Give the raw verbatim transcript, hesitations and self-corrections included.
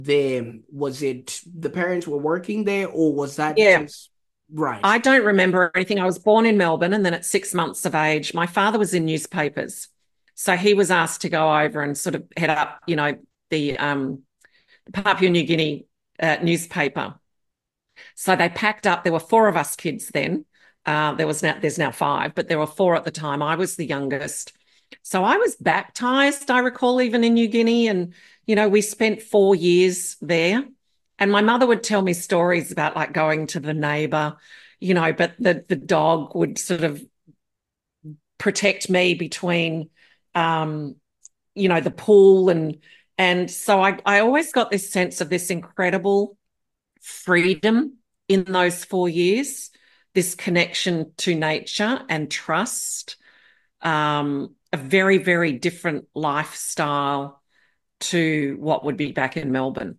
there? Was it the parents were working there, or was that Yeah. just right? I don't remember anything. I was born in Melbourne, and then at six months of age, my father was in newspapers. So he was asked to go over and sort of head up, you know, the um, Papua New Guinea uh, newspaper. So they packed up. There were four of us kids then. Uh, there was now there's now five, but there were four at the time. I was the youngest. So I was baptized, I recall, even in New Guinea. And, you know, we spent four years there. And my mother would tell me stories about like going to the neighbor, you know, but the, the dog would sort of protect me between, um, you know, the pool. And, and so I, I always got this sense of this incredible freedom in those four years, this connection to nature and trust, um, a very, very different lifestyle to what would be back in Melbourne.